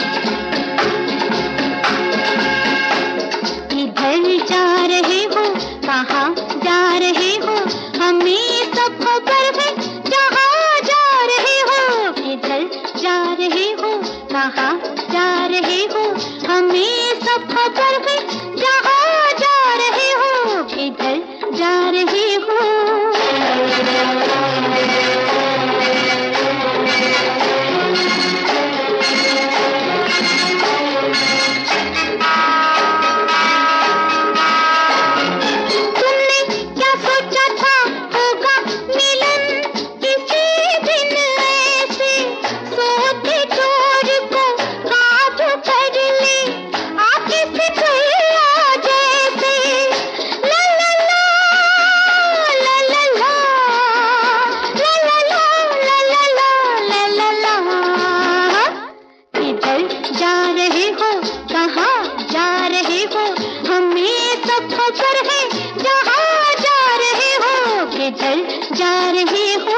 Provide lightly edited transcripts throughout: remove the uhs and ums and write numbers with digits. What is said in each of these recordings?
किधर जा रहे हो, कहाँ जा रहे हो, हमें सब खबर है जहाँ जा रहे हो। किधर जा रहे हो, कहाँ जा रहे हो, हमें सब खबर है जहाँ जा रहे हो। किधर जा रहे हो। जा रहे हो, कहाँ जा रहे हो, हमें सब खबर है जहाँ जा रहे हो। किधर जा रहे हो।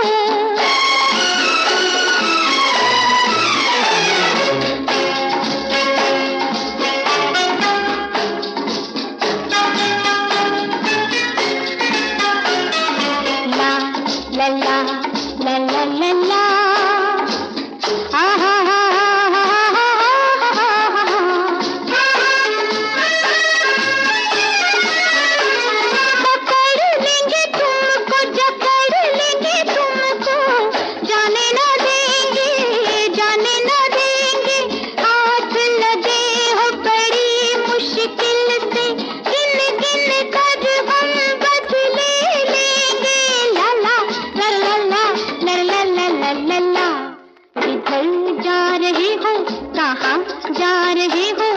ला ला ला ला ला ला ला, आहा हा जा रहे हो, कहाँ जा रहे हो,